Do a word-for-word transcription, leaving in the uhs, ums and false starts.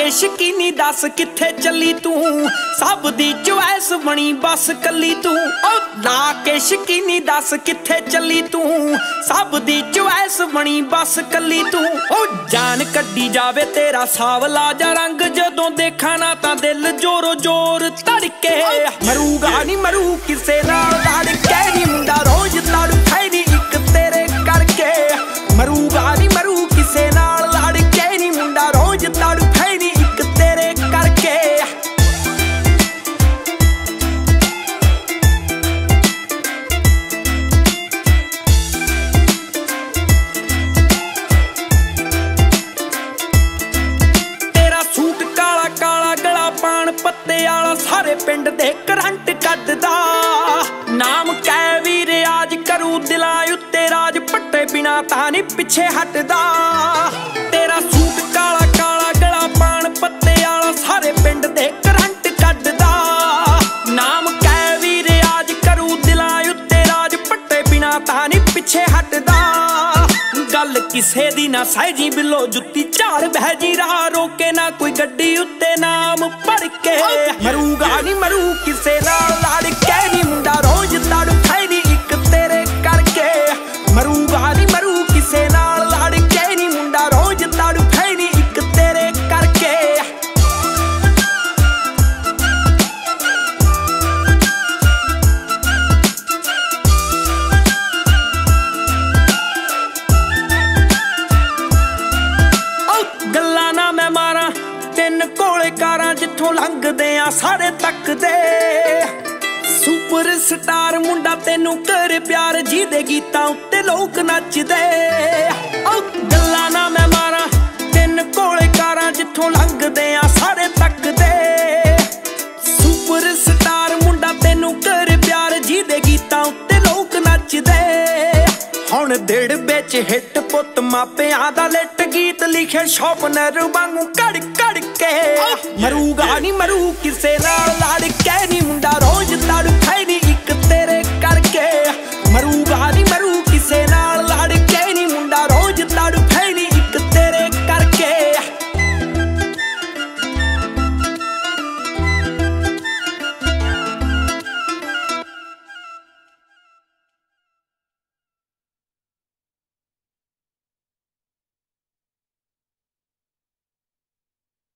के शकीनी दस किथे चली तू, सब दी चॉइस बनी बस कली तू। ओ ला के शकीनी दस किथे चली तू, सब दी चॉइस बनी बस कली तू। ओ जान कड्डी जावे तेरा सावला जा रंग, जदों देखा ना तां दिल जोरो जोर धड़के। मरूगा नी मरू किसे नाल लड़ के नी, मुंडा रोज तड़फे नी इक तेरे करके। मरूगा नी मरू किसे नाल लड़ के नी, मुंडा रोज तड़फे नी इक तेरे करके। तेरा सूट काला काला गला पान पत्ते आला, सारे पिंड दे करंट कड्डदा। नाम कै वी रियाज करू दिलां उत्ते राज, पट्टे बिना तां नी पिछे हटदा। तेरा सूट काला काला गला पान पत्ते आला, सारे पिंड दे करंट कड्डदा। नाम कै वी रियाज करू दिलां उत्ते राज, पट्टे बिना तां नी पिछे हटदा। गल किसे दी ना सहजी बिलो जुत्ती झाड़ बहजी, राह रोके ना कोई गड्डी उत्ते नाम पढ़ के। मरूगा नी मरू किसे नाल लड़ के नी, मुंडा रोज तड़फे नी इक तेरे करके। मरूगा नी मरू किसे नाल लड़ के नी, मुंडा रोज तड़फे नी इक तेरे करके। गल्लां ना मैं मारा तिन कोले कारां, जिथों लंघदे आ सारे तकदे। सुपर स्टार मुंडा तेनू कर प्यार, जी दे गीतां उत्ते लोक नचदे। गल्लां ना मैं मारा तिन कोले कारां, जिथों लंघदे आ सारे तकदे। सुपर स्टार मुंडा तेनू कर प्यार, जी दे गीतां उत्ते लोक नचदे। हुण दिड़ बिच हिट पुत मापियां दा लिट, गीत लिखे शॉपनर वांगू कड़ कड़ के। मरूगा नी मरू किसे नाल लड़